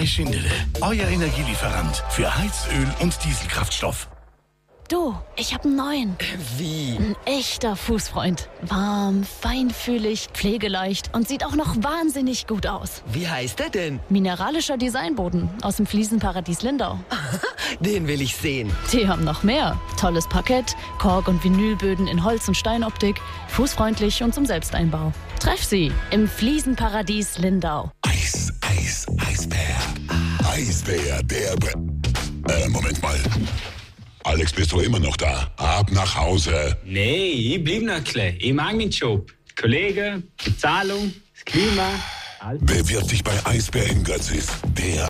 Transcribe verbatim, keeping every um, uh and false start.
Bei Schindele, euer Energielieferant für Heizöl und Dieselkraftstoff. Du, ich hab einen neuen. Wie? Ein echter Fußfreund. Warm, feinfühlig, pflegeleicht und sieht auch noch wahnsinnig gut aus. Wie heißt er denn? Mineralischer Designboden aus dem Fliesenparadies Lindau. Den will ich sehen. Die haben noch mehr. Tolles Parkett, Kork- und Vinylböden in Holz- und Steinoptik, fußfreundlich und zum Selbsteinbau. Treff sie im Fliesenparadies Lindau. Eis, Eis, Eisbär. Eisbär, der... Bre äh, Moment mal. Alex, bist du immer noch da? Ab nach Hause. Nee, ich bleib noch ein bisschen. Ich mag meinen Job. Die Kollegen, die Bezahlung, das Klima. Alles. Bewirb dich bei Eisbär in Götzis. Der